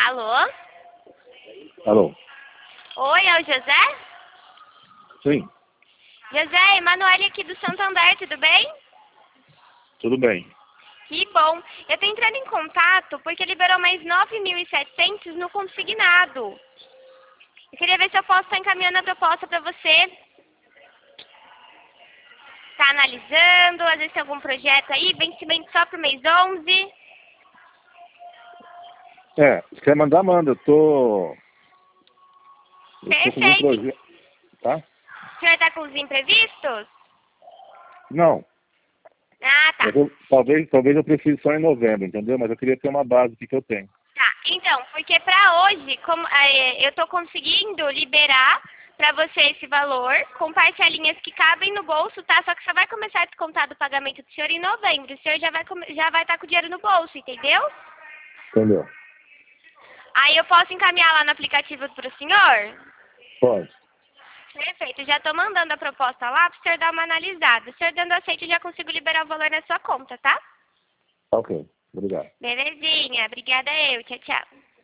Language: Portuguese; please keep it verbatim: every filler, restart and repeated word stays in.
Alô? Alô? Oi, é o José? Sim, José, Emanuele aqui do Santander, tudo bem? tudo bem. Que bom. Eu tô entrando em contato porque liberou mais nove mil e setecentos no consignado. Eu queria ver se eu posso estar encaminhando a proposta para você. Tá analisando, às vezes tem algum projeto aí, vencimento só pro mês onze. É, se quer mandar, manda. Eu tô... Eu tô com um Perfeito. projeto, tá? O senhor tá com os imprevistos? Não, Ah, tá. eu vou- talvez, talvez eu precise só em novembro, entendeu? Mas eu queria ter uma base do que que eu tenho. Tá, então, porque pra hoje, como, é, eu tô conseguindo liberar pra você esse valor, com parcelinhas que cabem no bolso, tá? Só que só vai começar a descontar do pagamento do senhor em novembro. O senhor já vai come- já vai estar com o dinheiro no bolso, entendeu? Entendeu? Aí eu posso encaminhar lá no aplicativo pro senhor? Pode. Perfeito, já tô mandando a proposta lá pro senhor dar uma analisada. O senhor dando aceito, eu já consigo liberar o valor na sua conta, tá? Ok, obrigado. Belezinha, obrigada eu, tchau, tchau.